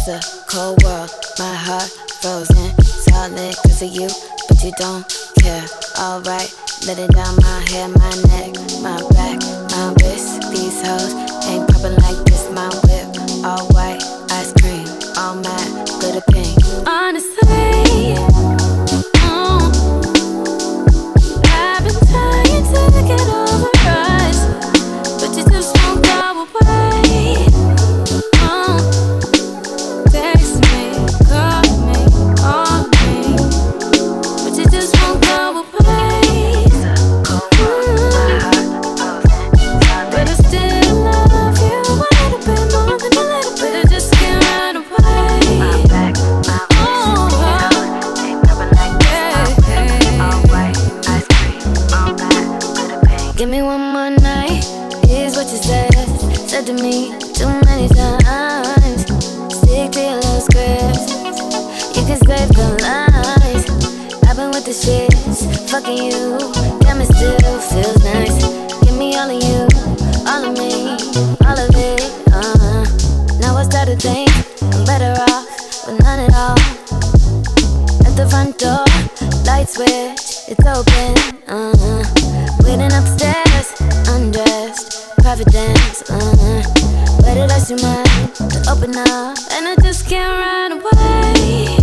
a cold world, my heart frozen, solid cause of you, but you don't care. Alright, let it down my hair, my neck, my back, my wrist. These hoes ain't poppin' like this. My whip, all white, ice cream, all matte, glitter pink. Honestly, I've been trying to get over us, but you just won't go away. Text me, call me, all me, but you just won't go away. But I still love you a little bit more than a little bit. I just can't run away. My back, my wrist, ain't poppin' like this. All white, ice cream, all matte, glitter pink. Give me one more night, is what you said to me too many times. Stick to your little scripts, you can save the lines. I've been with the shits, fucking you, damn it still feels nice. Give me all of you, all of me, all of it, Now I start to think I'm better off with none at all. At the front door, light switch, it's open, Waiting upstairs, undressed, private dance, Where did I see mine to open up? And I just can't run away.